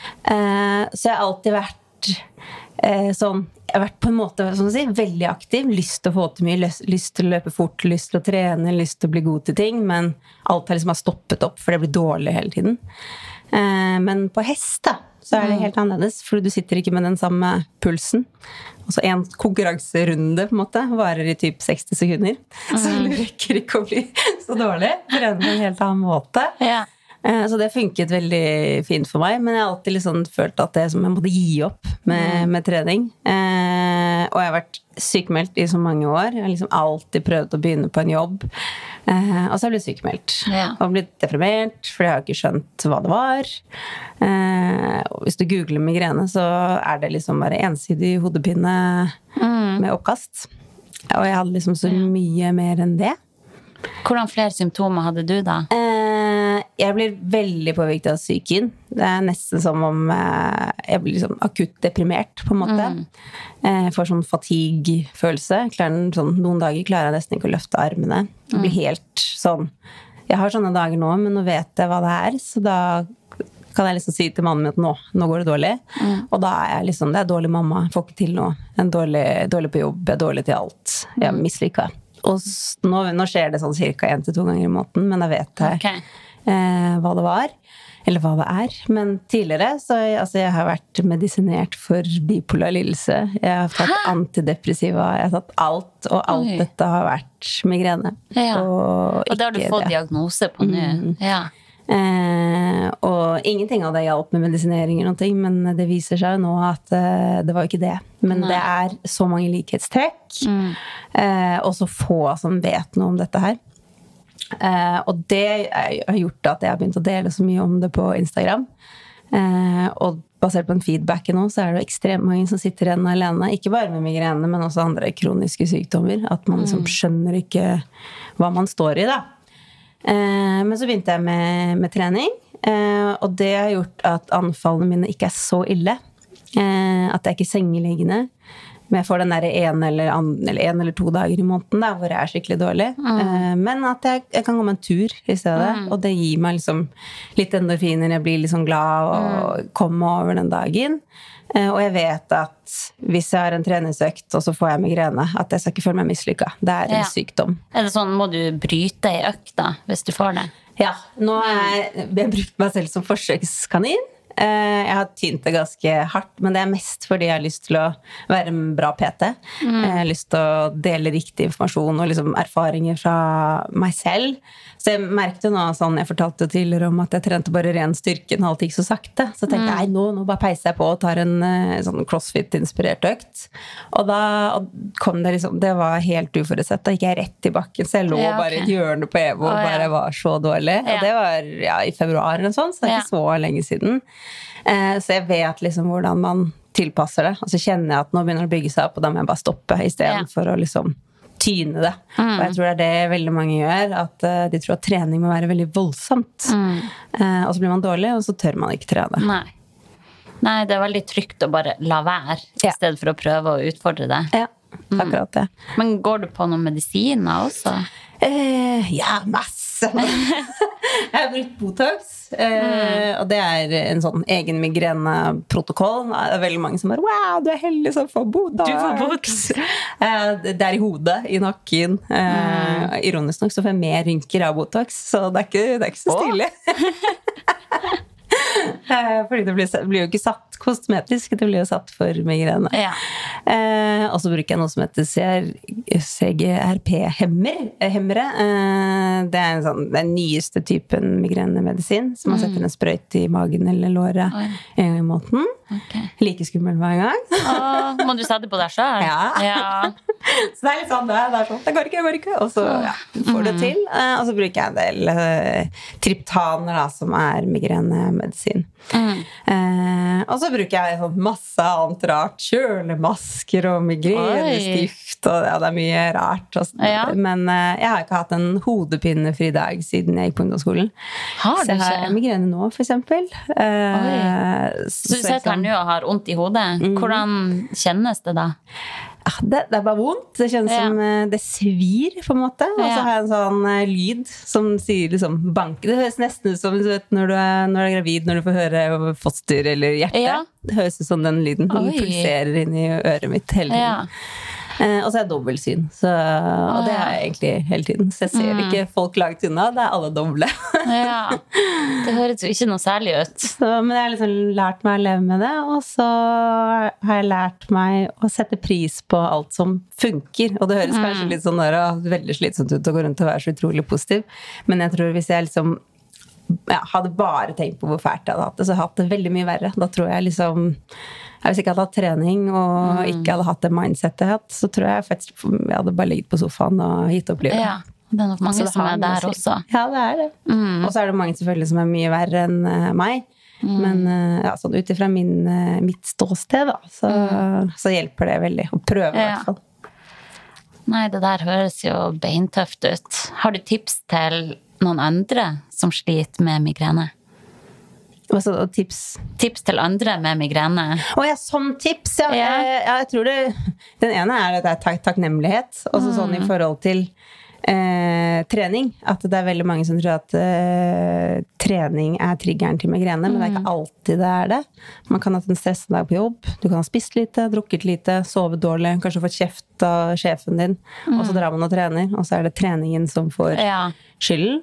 Så jeg har alltid vært sånn, jeg har vært på en måte som å si, veldig aktiv, lyst til å få til mye, lyst til å løpe fort, lyst til å trene, lyst til å bli god til ting, men alt har liksom stoppet opp, for det blir dårlig hele tiden. Men på hest da, så det helt annerledes, for du sitter ikke med den samme pulsen. Og så en konkurranserunde på en måte, varer I typ 60 sekunder, så du rekker ikke å bli så dårlig, trener på en helt annen måte. Så det funket veldig fint for meg, men jeg har alltid liksom følt at det som jeg måtte gi opp med trening. Og jeg har vært sykemeldt I så mange år. Jeg har liksom alltid prøvd å begynne på en jobb. Og så har jeg blitt sykemeldt. Og blitt deprimert, for jeg har ikke skjønt hva det var. Og hvis du googler migrene, så det liksom bare ensidig hodepine med oppkast. Og jeg hadde liksom så mye mer enn det. Hvordan flere symptomer hadde du da? Jeg blir veldig påvirket av psyken. Det nesten som om jeg blir liksom akutt deprimert på en måte. Jeg får sånn fatigue-følelse. Noen dager klarer jeg nesten ikke å løfte armene. Jeg blir helt sånn. Jeg har sånne dager nå, men nå vet jeg hva det så da kan jeg liksom si til mannen min at nå går det dårlig. Og da jeg liksom, det dårlig mamma, jeg får ikke til noe. Jeg dårlig på jobb, jeg dårlig til alt. Jeg mislykket. Og nå skjer det sånn cirka 1 til 2 ganger I måneden, men da vet jeg hva det var, eller hva det Men tidligere, så jeg har vært medisinert for bipolar lidelse. Jeg har tatt antidepressiva, jeg har tatt alt, og alt dette har vært migrene. Og da har du fått diagnose på nå. Og ingenting av det hjalp med medisinering eller noe, men det viser seg nå at det var ikke det. Men det så mange likhetstrekk, og så få som vet noe om dette her. Og det har gjort at jeg har begynt å dele så mye om det på Instagram. Og basert på en feedback nå, så det ekstremt mange som sitter igjen alene, ikke bare med migrene, men også andre kroniske sykdommer, at man liksom skjønner ikke hva man står I da. Men så begynte jeg med trening, og det har gjort at anfallene mine ikke så ille, at jeg ikke sengeliggende. jeg får den der en eller 2 dager i måneden da, hvor jeg skikkelig dårlig. Men at jeg kan gå med en tur i stedet, og det gir meg liksom litt endorfiner, jeg blir liksom glad og kommer over den dagen. Og jeg vet at hvis jeg har en treningsøkt, og så får jeg migrene, at jeg skal ikke føle meg mislykket. Det en sykdom. Det sånn, må du bryte i økta hvis du får det? Ja, nå jeg brukt meg selv som forsøkskanin. Jeg har tynt det ganske hardt, men det mest fordi jeg har lyst til å være en bra PT. Jeg har lyst til å dele riktig informasjon og liksom erfaringer fra meg selv. Så jeg merkte nå, sånn jeg fortalte tidligere om at jeg trente bare ren styrke når alt gikk så sakte. Så tenkte jeg, nå bare peiser jeg på og tar en sånn CrossFit-inspirert økt. Og da kom det liksom, det var helt uforutsett. Da gikk jeg rett i bakken, så jeg lå bare i et hjørne på Evo og bare var så dårlig. Og det var i februar eller sånn, så det ikke så lenge siden. Så jeg vet liksom hvordan man tilpasser det, og så kjenner jeg at nå begynner det å bygge seg opp, og da må jeg bare stoppe i stedet for å liksom tyne det. Og jeg tror det veldig mange gjør, at de tror at trening må være veldig voldsomt. Og så blir man dårlig, og så tør man ikke trene. Nei, det veldig trygt å bare la være, i stedet for å prøve å utfordre det. Ja, akkurat det. Men går du på noen medisiner også? Ja, masse. Jeg har brukt Botox, og det en sånn egen migreneprotokoll. Det veldig mange som bare, wow, du heldig som får Botox. Du får Botox. Det i hodet, i nakken. Ironisk nok så får jeg mer rynker av Botox, så det ikke så stilig. Fordi det blir jo ikke satt kosmetisk, det blir jo satt for migrene. Og så bruker jeg noe som heter CGRP-hemmere. Det den nyeste typen migrenemedisin, som man setter en sprøyt i magen eller låret en gang i måneden. Like skummel hver gang. Må du sette på deg selv? Ja. Så det litt sånn, det sånn, det går ikke. Og så får det til. Og så bruker jeg en del triptaner da, som migrenemedisin. Og så bruker jeg masse annet rart, kjølemasker og migrenestift, og det mye rart. Men jeg har ikke hatt en hodepinefri dag siden jeg gikk på ungdomsskolen. Har du så jeg har migrene nå, for eksempel. Så du sitter her nå og har ondt i hodet. Hvordan kjennes det da? Det bare vondt. Det kjennes som det svir, på en måte. Og så har jeg en sånn lyd som sier liksom bank. Det høres nesten ut som når du er gravid, når du får høre foster eller hjerte. Det høres ut som den lyden. Den pulserer inn i øret mitt hele tiden. Og så har jeg dobbeltsyn. Og det har jeg egentlig hele tiden. Så jeg ser ikke folk langt unna. Det alle doble. Det høres jo ikke noe særlig ut. Men jeg har liksom lært meg å leve med det. Og så har jeg lært meg å sette pris på alt som funker. Og det høres kanskje litt sånn veldig slitsomt ut å gå rundt og være så utrolig positiv. Men jeg tror hvis jeg liksom hadde bare tenkt på hvor fælt jeg hadde hatt det, så hadde jeg hatt det veldig mye verre. Da tror jeg liksom... Hvis jeg ikke hadde hatt trening og ikke hadde hatt det mindsetet jeg hatt, så tror jeg faktisk jeg hadde bare ligget på sofaen og gitt opp livet. Det nok mange som der også. Ja, det det. Og så det mange selvfølgelig som mye verre enn meg. Men sånn utifra mitt ståsted da, så hjelper det veldig å prøve i hvert fall. Nei, det der høres jo beintøft ut. Har du tips til noen andre som sliter med migrene? Og tips til andre med migrene. Sånn tips, jeg tror den ene at det takknemlighet, også sånn i forhold til trening, at det veldig mange som tror at trening triggeren til migrene, men det ikke alltid det. Man kan ha hatt en stressende dag på jobb, du kan ha spist lite, drukket lite, sovet dårlig, kanskje fått kjeft av sjefen din, og så drar man og trener, og så det treningen som får skylden.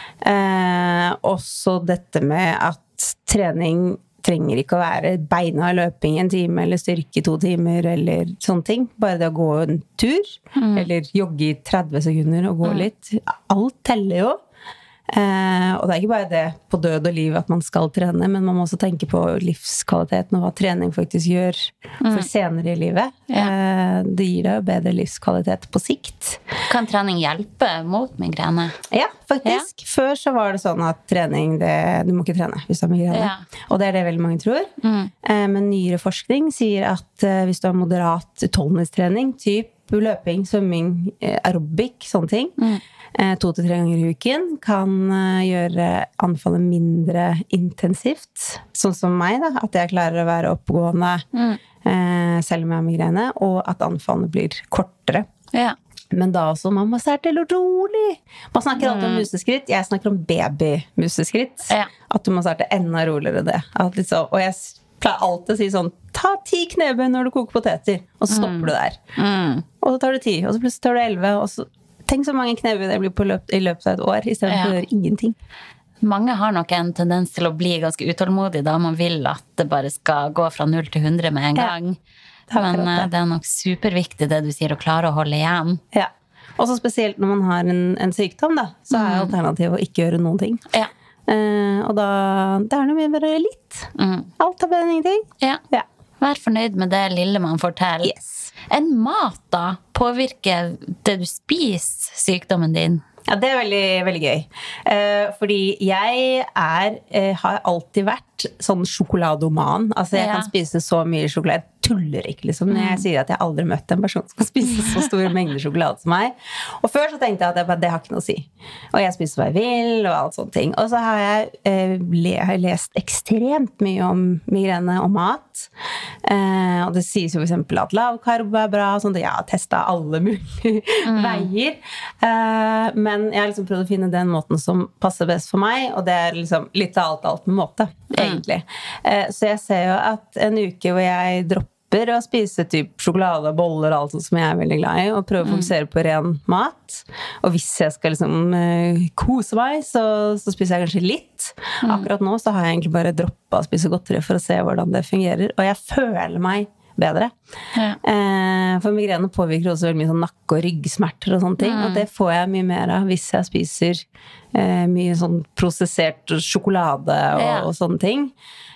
Også dette med at trening trenger ikke å være beina løping 1 time, eller styrke 2 timer, eller sånne ting. Bare det å gå en tur, eller jogge i 30 sekunder og gå litt. Alt teller jo. Og det ikke bare det på død og liv at man skal trene, men man må også tenke på livskvaliteten og hva trening faktisk gjør for senere i livet. Det gir deg jo bedre livskvalitet på sikt. Kan trening hjelpe mot migrene? Ja, faktisk. Før så var det sånn at trening, du må ikke trene hvis du har migrene. Og det det veldig mange tror. Men nyere forskning sier at hvis du har moderat utholdenhetstrening, typ løping, svømming, aerobik, sånne ting. 2 til 3 ganger i uken kan gjøre anfallet mindre intensivt. Sånn som meg da, at jeg klarer å være oppegående selv om jeg har migrene, og at anfallene blir kortere. Ja. Men da også, man må starte til rolig. Man snakker alltid om museskritt. Jeg snakker om baby-museskritt. Ja. At du må starte enda roligere det. Liksom, og jeg pleier alltid å si sånn, ta 10 knebøy når du koker poteter, og så stopper du der. Og så tar du 10, og så plutselig tar du 11, og så tenk så mange knebøy det blir i løpet av et år, i stedet for å gjøre ingenting. Mange har nok en tendens til å bli ganske utålmodig da man vil at det bare skal gå fra 0 til 100 med en gang. Men det nok superviktig det du sier, å klare å holde igjen. Ja, og så spesielt når man har en sykdom da, så alternativet å ikke gjøre noen ting. Ja. Og da, det noe mye bare litt. Alt bedre enn ingenting. Ja. Vær fornøyd med det lille man får til. Yes. En mat da, påvirker det du spiser sykdommen din? Ja, det veldig, veldig gøy. Fordi jeg har alltid vært sånn sjokoladoman. Altså, jeg kan spise så mye sjokolade. Jeg tuller ikke, liksom. Når jeg sier at jeg aldri møtt en person som kan spise så store mengder sjokolade som meg. Og før så tenkte jeg at det har ikke noe å si. Og jeg spiser hva jeg vil, og alt sånne ting. Og så har jeg lest ekstremt mye om migrene og mat. Og det sies jo for eksempel at lavkarbo bra, sånn at jeg har testet alle mulige veier. Men jeg har liksom prøvd å finne den måten som passer best for meg, og det liksom litt av alt med måte, egentlig. Så jeg ser jo at en uke hvor jeg dropper å spise typ sjokolade, boller og alt sånt som jeg veldig glad i, og prøve å fokusere på ren mat. Og hvis jeg skal liksom kose meg, så spiser jeg kanskje litt. Akkurat nå så har jeg egentlig bare droppet å spise godteri for å se hvordan det fungerer, og jeg føler meg bedre. For migrene påvirker også veldig mye sånn nakke- og ryggsmerter og sånne ting, og det får jeg mye mer av hvis jeg spiser mye sånn prosessert sjokolade og sånne ting.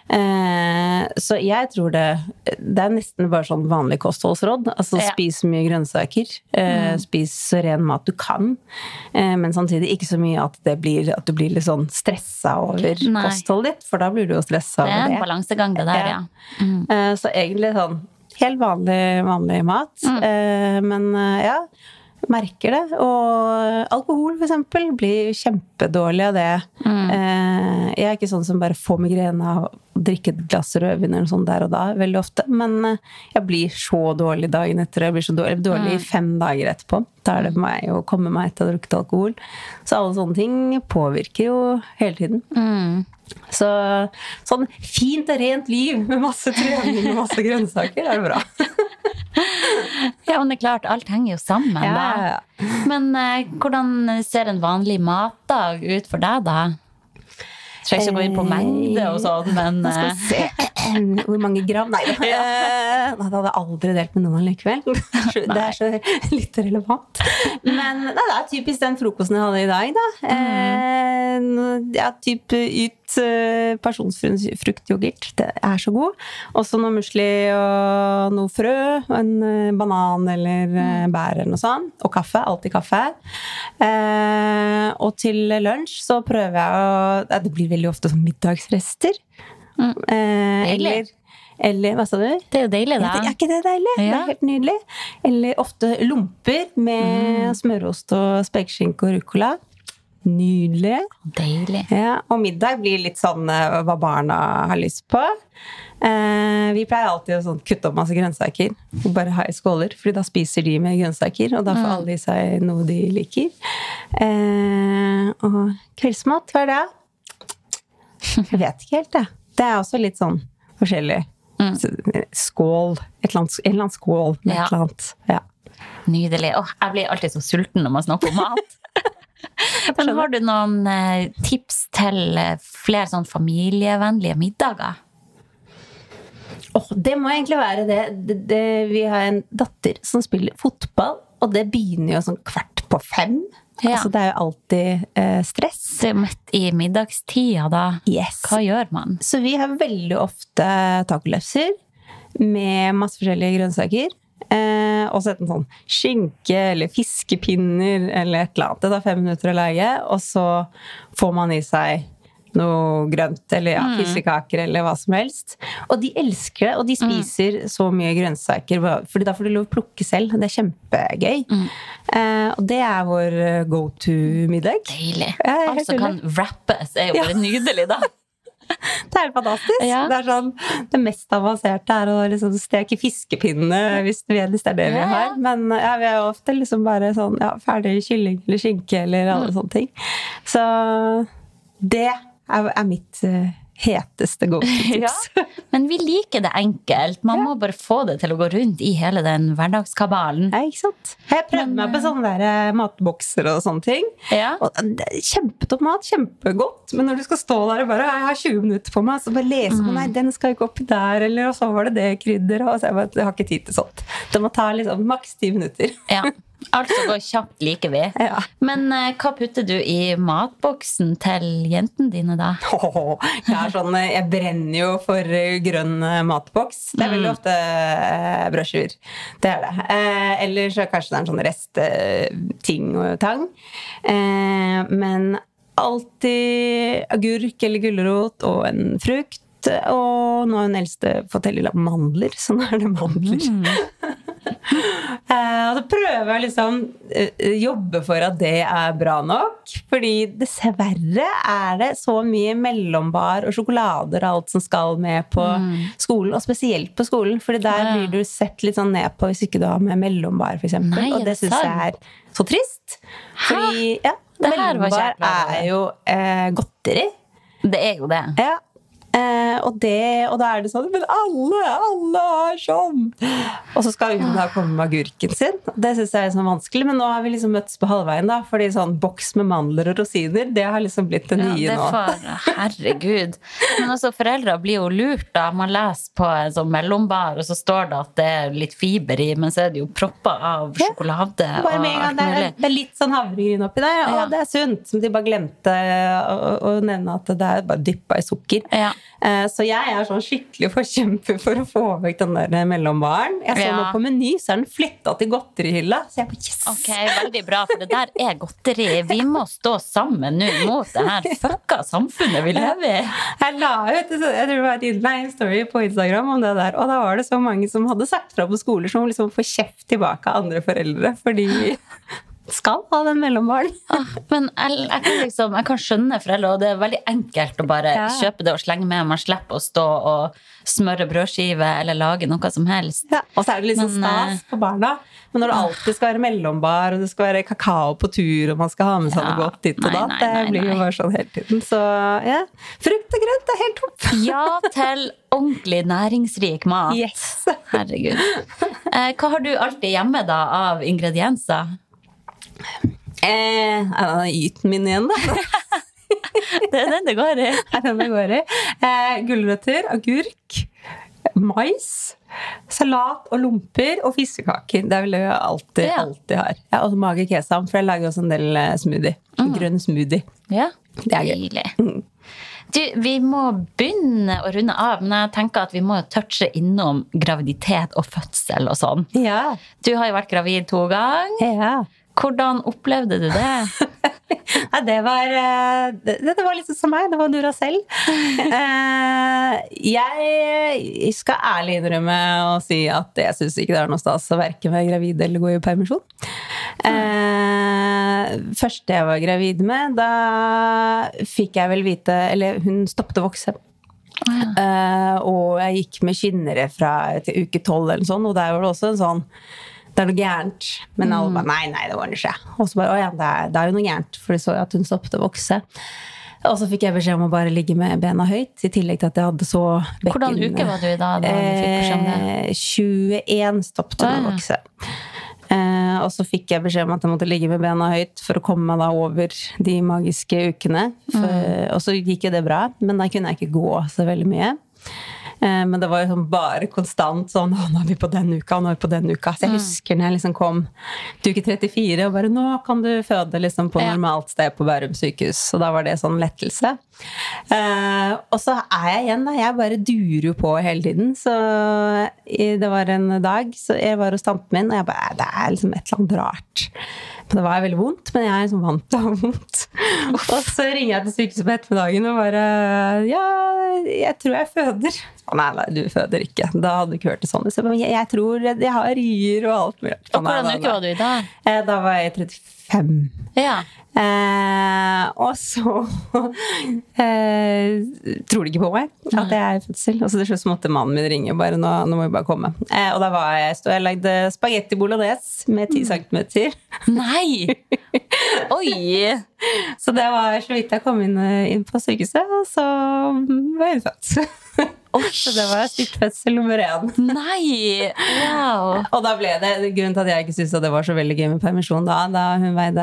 Så jeg tror det nesten bare sånn vanlig kostholdsråd. Altså spis mye grønnsaker, spis så ren mat du kan, men samtidig ikke så mye at du blir litt sånn stresset over kostholdet ditt, for da blir du jo stresset over det. Det en balansegang det der, ja. Så egentlig sånn helt vanlig mat, men ja, merker det. Og alkohol for eksempel blir kjempedårlig av det. Jeg er ikke sånn som bare får migrene av å drikke et glass rødvin eller sånn der og da, veldig ofte. Men jeg blir så dårlig dagen etter. Jeg blir så dårlig i 5 dager etterpå. Da det for meg å komme meg til å drukke alkohol. Så alle sånne ting påvirker jo hele tiden. Så sånn fint og rent liv med masse trening og masse grønnsaker det bra. Ja, men det klart, alt henger jo sammen da. Men hvordan ser en vanlig matdag ut for deg da? Jeg skal ikke gå inn på mengde og sånn, men skal se hvor mange gram. Nei, det hadde jeg aldri delt med noen likevel. Det så litt relevant. Men det typisk den frokosten jeg hadde i dag da. Ja, typ pasjonsfruktyoghurt. Det så god. Også noe musli og noe frø, en banan eller bær eller noe sånt. Og kaffe, alltid kaffe. Og til lunsj så prøver jeg det blir veldig ofte sånn middagsrester. Eller, hva sa du? Det jo deilig da. Er ikke det deilig? Ja. Det helt nydelig. Eller ofte lomper med smørost og spekeskinke og rucola. Nydelig. Deilig. Ja, og middag blir litt sånn hva barna har lyst på. Vi pleier alltid å sånn, kutte opp masse grønnsaker og bare ha i skåler, fordi da spiser de med grønnsaker, og da får alle i seg noe de liker. Og kveldsmat, hva det? Jeg vet ikke helt det. Det også litt sånn forskjellig. Skål. En eller annen skål med et eller annet. Ja. Nydelig. Jeg blir alltid så sulten når man snakker om mat. Men har du noen tips til flere sånn familievennlige middager? Det må egentlig være det. Vi har en datter som spiller fotball, og det begynner jo sånn 4:15. Ja. Altså det jo alltid stress. Det midt i middagstida da. Yes. Hva gjør man? Så vi har veldig ofte tacolefser med masse forskjellige grønnsaker. Og så en sånn skinke eller fiskepinner eller et eller annet. Det tar 5 minutter å lage, og så får man i seg noe grønt, eller fiskekaker, eller hva som helst. Og de elsker det, og de spiser så mye grønnsaker, fordi da får de lov å plukke selv. Det er kjempegøy. Og det er vår go-to-middag. Deilig. Alt som kan wrappes er jo bare nydelig da. Det er helt fantastisk. Ja. Det er sånn, det mest avanserte er å liksom steke fiskepinne, hvis det er det vi har. Men vi er jo ofte liksom bare sånn, ferdig kylling eller skinke eller alle sånne ting. Så det er mitt heteste go-to-tips. Men vi liker det enkelt. Man må bare få det til å gå rundt i hele den hverdagskabalen. Ja, ikke sant? Jeg prøvde meg på sånne der matbokser og sånne ting. Og det er kjempetopp mat, kjempegodt. Men når du skal stå der og bare, jeg har 20 minutter på meg, så bare leser man, nei, den skal ikke oppi der, eller og så var det krydder, og så jeg har ikke tid til sånt. Det må ta liksom maks 10 minutter. Ja. Alt som går kjapt liker vi. Men hva putter du i matboksen til jentene dine da? Jeg brenner jo for grønn matboks. Det er veldig ofte brødskiver. Det er det. Eller så kanskje det er en sånn restting og tang. Men alltid agurk eller gulrot og en frukt. Og nå har den eldste fått hele mandler, så nå er det mandler. Og så prøver jeg liksom jobbe for at det er bra nok, fordi dessverre er det så mye mellombar og sjokolader og alt som skal med på skolen, og spesielt på skolen, fordi der blir du sett litt sånn ned på hvis ikke du har med mellombar for eksempel. Nei, og det synes jeg er så trist, fordi mellombar er jo godteri. Det er jo det. Ja. Og da er det sånn, men alle har sånn. Og så skal hun da komme med agurken sin. Det synes jeg er sånn vanskelig, men nå har vi liksom møttes på halvveien da, fordi sånn boks med mandler og rosiner, det har liksom blitt det nye nå. Herregud. Men også foreldre blir jo lurt da. Man leser på en sånn mellombar, og så står det at det er litt fiber i, men så er det jo propper av sjokolade og alt mulig. Det er litt sånn havregryn oppi der, og det er sunt, som de bare glemte å nevne at det er bare dyppet i sukker. Så jeg er sånn skikkelig forkjemper for å få vekk den der mellombaren. Jeg så nå på Meny, så er den flettet til godterihylla, så jeg bare, yes! Ok, veldig bra, for det der er godteri. Vi må stå sammen nå mot det her fucka samfunnet vi lever i. Jeg la ut, jeg tror det var en story på Instagram om det der, og da var det så mange som hadde sagt fra på skoler som liksom får kjeft tilbake av andre foreldre, fordi skal ha den mellombaren. Men jeg kan skjønne foreldre, og det er veldig enkelt å bare kjøpe det og slenge med. Man slipper å stå og smøre brødskive eller lage noe som helst. Og så er det liksom stas på barna. Men når det alltid skal være mellombar, og det skal være kakao på tur, og man skal ha med seg noe godt ditt og datt, det blir jo bare sånn hele tiden. Så frukt og grønt er helt topp. Ja, til ordentlig næringsrik mat. Yes. Herregud. Hva har du alltid hjemme da av ingredienser? Yten min igjen da. Det er den det går i. Gulrøtter, agurk, mais, salat og lomper og fiskekaker. Det er vel det jeg alltid har. Og mager kesam, for jeg lager også en del smoothie. Grønn smoothie. Ja, det er gøy. Du, vi må begynne å runde av, men jeg tenker at vi må touche innom graviditet og fødsel og sånn. Ja. Du har jo vært gravid 2 ganger. Ja. Hvordan opplevde du det? Det var litt som meg, det var Duracell. Jeg skal ærlig innrømme og si at jeg synes ikke det er noe stas å hverken være gravid eller gå i permisjon. Første jeg var gravid med, da fikk jeg vel vite, eller hun stoppet å vokse. Og jeg gikk med skinnere fra til uke 12 eller sånn, og der var det også en sånn, det er noe gærent, men alle bare, nei, det ordner seg. Og så bare, det er jo noe gærent, for de så at hun stoppet å vokse. Og så fikk jeg beskjed om å bare ligge med bena høyt, i tillegg til at jeg hadde så bekken. Hvordan uke var du da du fikk beskjed om det? 21 stoppet å vokse. Og så fikk jeg beskjed om at jeg måtte ligge med bena høyt for å komme meg da over de magiske ukene. Og så gikk jo det bra, men da kunne jeg ikke gå så veldig mye. Men det var jo sånn bare konstant sånn, nå er vi på den uka, nå er vi på den uka. Så jeg husker når jeg liksom kom til uke 34 og bare, nå kan du føde liksom på normalt sted på Bærum sykehus. Så da var det sånn lettelse. Og så er jeg igjen da, jeg bare durer jo på hele tiden. Så det var en dag, så jeg var hos tanten min, og jeg bare, det er liksom et eller annet rart. Det var veldig vondt, men jeg sånn vant til å ha vondt. Og så ringer jeg til sykehuset på ettermiddagen og bare, ja, jeg tror jeg føder. Nei, du føder ikke. Da hadde du ikke hørt det sånn. Så jeg tror jeg har rier og alt mulig. Og hvordan uke var du da? Da var jeg 35. Ja. Og så tror de ikke på meg at jeg er i fødsel. Og så til slutt måtte mannen min ringe og bare, nå må vi bare komme. Og da var jeg lagde spaghetti bolognese med 10 centimeter. Nei! Oi! Så det var så vidt jeg kom inn på sykehuset, og så var jeg født. Så det var styrtfødsel nummer 1. Nei! Wow! Og da ble det, grunnen til at jeg ikke synes at det var så veldig gøy med permisjon da hun veide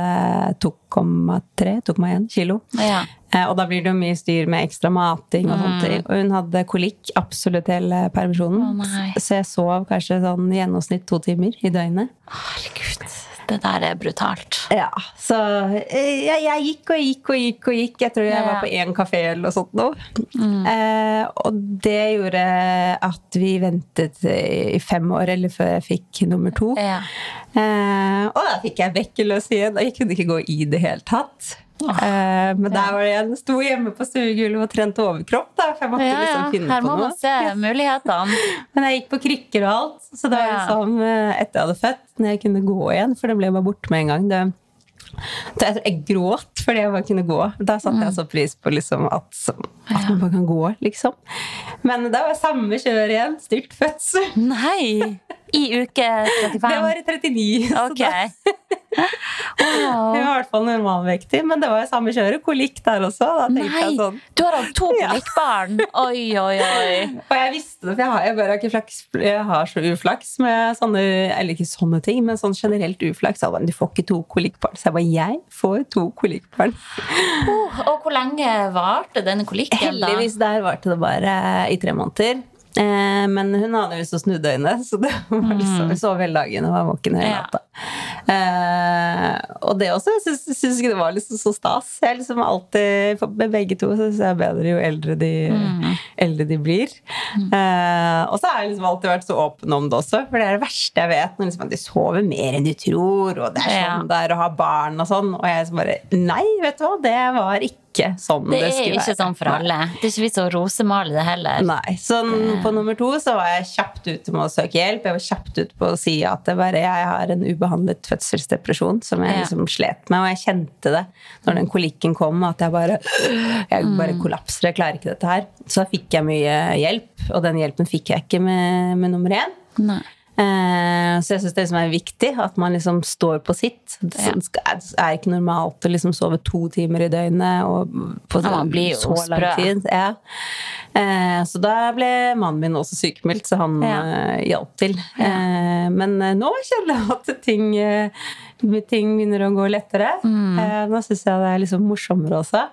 2,1 kilo. Ja. Og da blir det jo mye styr med ekstra mating og sånt. Og hun hadde kolikk absolutt hele permisjonen. Så jeg sov kanskje sånn i gjennomsnitt 2 timer i døgnet. Herregud, det der er brutalt. Ja, så jeg gikk. Jeg tror jeg var på en kafé eller noe sånt nå. Og det gjorde at vi ventet i 5 år, eller før jeg fikk nummer 2. Ja. Og da fikk jeg bekkeløs igjen, og jeg kunne ikke gå i det hele tatt. Men der var det jeg sto hjemme på stuegulvet og trente overkropp da, for jeg måtte liksom finne her på noe. Her må man se mulighetene. Men jeg gikk på krykker og alt, så det var liksom etter jeg hadde født, når jeg kunne gå igjen, for det ble bare borte med en gang. Jeg gråt fordi jeg bare kunne gå. Da satte jeg så pris på liksom at man bare kan gå, liksom. Men det var samme kjør igjen, styrt fødsel. Nei! I uke 35? Det var i 39. Ok. Wow. Jeg var i hvert fall normalvektig, men det var jo samme kjøret, kolikk der også. Da tenkte jeg sånn, du har hatt 2 kolikkbarn. Oi. Og jeg visste det, for jeg bare har ikke flaks. Jeg har så uflaks med sånne, eller ikke sånne ting, men sånn generelt uflaks. Du får ikke 2 kolikkbarn. Så jeg får 2 kolikkbarn. Og hvor lenge varte denne kolikken da? Heldigvis der varte det bare i 3 måneder. Men hun hadde jo så snuddøyne, så det var liksom, så hele dagen og var våken hele natta. Og det også, jeg synes ikke det var liksom så stas. Jeg liksom alltid, med begge to, så synes jeg bedre jo eldre de blir. Og så har jeg liksom alltid vært så åpen om det også, for det er det verste jeg vet, når liksom, de sover mer enn du tror, og det er sånn der å ha barn og sånn, og jeg bare, nei, vet du hva, det var ikke sånn det skulle være. Det er ikke sånn for alle. Det er ikke vi så rosemale det heller. Nei, sånn på nummer 2 så var jeg kjapt ute med å søke hjelp. Jeg var kjapt ute på å si at jeg har en ubehandlet fødselsdepresjon som jeg liksom slet med, og jeg kjente det når den kolikken kom, at jeg bare kollapser, jeg klarer ikke dette her. Så fikk jeg mye hjelp, og den hjelpen fikk jeg ikke med nummer 1. Nei. Så jeg synes det som er viktig, at man liksom står på sitt. Det er ikke normalt å liksom sove 2 timer i døgnet og på man blir jo så lang tid. Så da ble mannen min også sykemeldt, så han hjalp til. Men nå kjenner jeg at ting begynner å gå lettere. Nå synes jeg det er liksom morsommere også.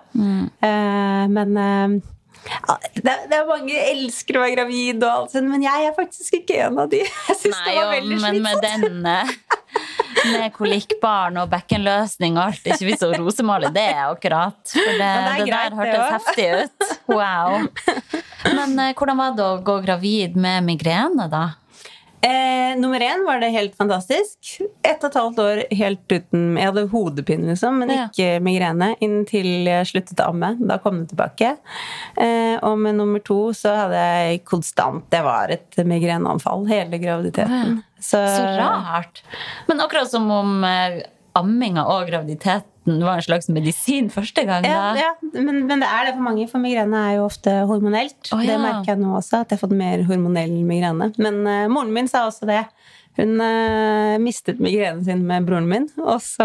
Men det er mange elsker å være gravid og alt sånt, men jeg er faktisk ikke en av de. Jeg synes det var veldig slitsomt. Men med kolikkbarn og bekkenløsning og alt, ikke vi så rosemale det akkurat. For det der hørtes heftig ut. Wow. Men hvordan var det å gå gravid med migrene da? Nummer 1 var det helt fantastisk. 1,5 år helt uten, jeg hadde hodepine liksom, men ikke migrene, inntil jeg sluttet å amme. Da kom det tilbake. Og med nummer 2 så hadde jeg konstant, det var et migreneanfall hele graviditeten. Så rart. Men akkurat som om amminga og graviditeten var en slags medisin første gang da. Ja, men det er det for mange, for migrene er jo ofte hormonelt. Det merker jeg nå også, at jeg har fått mer hormonell migrene. Men moren min sa også det. Hun mistet migrenen sin med broren min, og så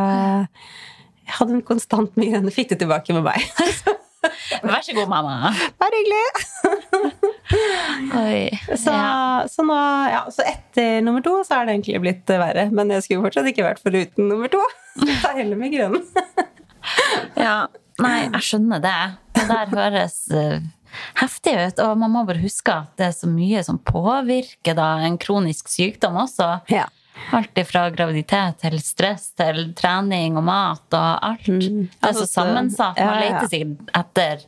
hadde hun konstant migrene, fikk det tilbake med meg. Vær så god, mamma. Vær hyggelig. Så nå, så etter nummer 2 så har det egentlig blitt verre, men jeg skulle fortsatt ikke vært foruten nummer 2. Det er heller migrenen. Nei, jeg skjønner det. Det der høres heftig ut, og man må bare huske at det er så mye som påvirker da en kronisk sykdom også. Alt fra graviditet til stress til trening og mat og alt. Det er så sammensatt. Man leter sikkert etter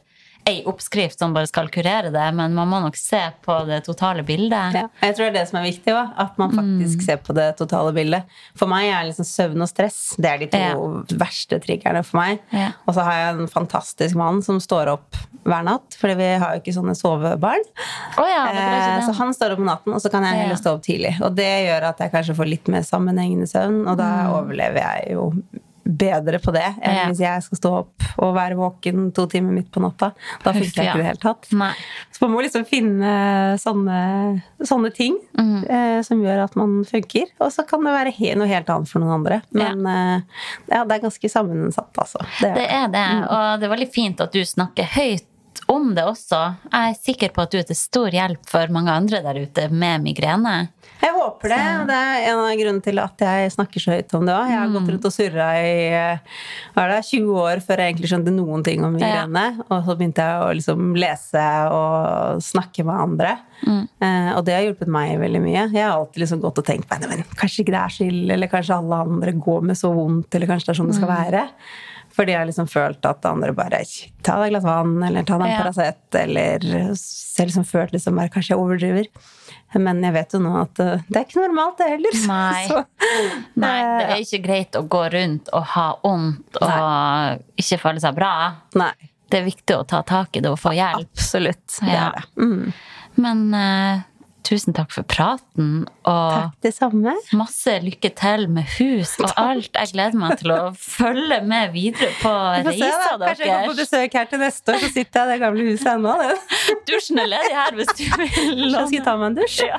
en oppskrift som bare skal kurere det, men man må nok se på det totale bildet. Ja, jeg tror det er det som er viktig også, at man faktisk ser på det totale bildet. For meg er liksom søvn og stress, det er de to verste triggerne for meg. Ja. Og så har jeg en fantastisk mann som står opp hver natt, fordi vi har jo ikke sånne sovebarn. Så han står opp om natten, og så kan jeg heller stå opp tidlig. Og det gjør at jeg kanskje får litt mer sammenhengende søvn, og da overlever jeg jo bedre på det enn hvis jeg skal stå opp og være våken 2 timer midt på natta. Da funker jeg ikke det helt tatt. Nei. Så man må liksom finne sånne ting som gjør at man funker. Og så kan det være noe helt annet for noen andre. Men det er ganske sammensatt, altså. Det er det, og det er veldig fint at du snakker høyt om det også. Jeg er sikker på at du er til stor hjelp for mange andre der ute med migrene. Jeg håper det, og det er en av grunnene til at jeg snakker så høyt om det også. Jeg har gått rundt og surret i 20 år før jeg egentlig skjønte noen ting om migrene, og så begynte jeg å liksom lese og snakke med andre. Og det har hjulpet meg veldig mye. Jeg har alltid liksom gått og tenkt, men kanskje ikke det er så ille, eller kanskje alle andre går med så vondt, eller kanskje det er sånn det skal være. Fordi jeg har liksom følt at andre bare ta deg et glass vann, eller ta deg en Paracet, eller så jeg liksom følt liksom bare, kanskje jeg overdriver. Men jeg vet jo nå at det er ikke normalt det heller. Nei, det er ikke greit å gå rundt og ha ondt og ikke føle seg bra. Nei. Det er viktig å ta tak i det og få hjelp. Absolutt, det er det. Men tusen takk for praten, og takk det samme. Masse lykke til med hus og alt. Jeg gleder meg til å følge med videre på reisa deres. Kanskje jeg går på besøk her til neste år, så sitter jeg i det gamle huset ennå. Dusjen er ledig her hvis du vil. Så skal jeg ta meg en dusj. Ja.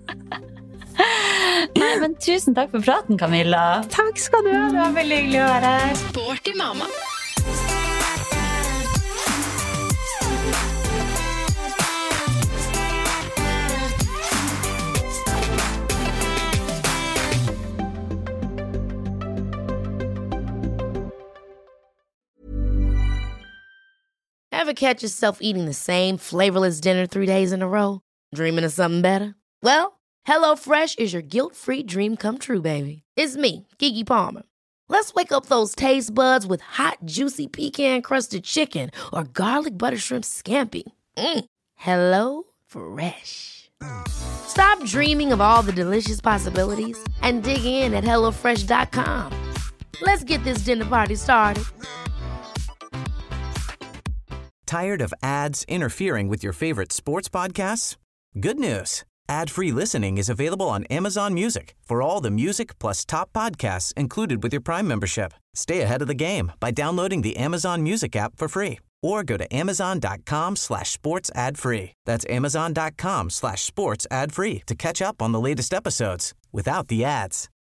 Nei, men tusen takk for praten, Camilla. Takk skal du ha, det var veldig hyggelig å være her. Sporty mamma. Ever catch yourself eating the same flavorless dinner 3 days in a row? Dreaming of something better? Well, HelloFresh is your guilt-free dream come true, baby. It's me, Keke Palmer. Let's wake up those taste buds with hot, juicy pecan-crusted chicken or garlic butter shrimp scampi. Hello Fresh. Stop dreaming of all the delicious possibilities and dig in at HelloFresh.com. Let's get this dinner party started. Tired of ads interfering with your favorite sports podcasts? Good news. Ad-free listening is available on Amazon Music for all the music plus top podcasts included with your Prime membership. Stay ahead of the game by downloading the Amazon Music app for free or go to amazon.com/sports ad free. That's amazon.com/sports ad free to catch up on the latest episodes without the ads.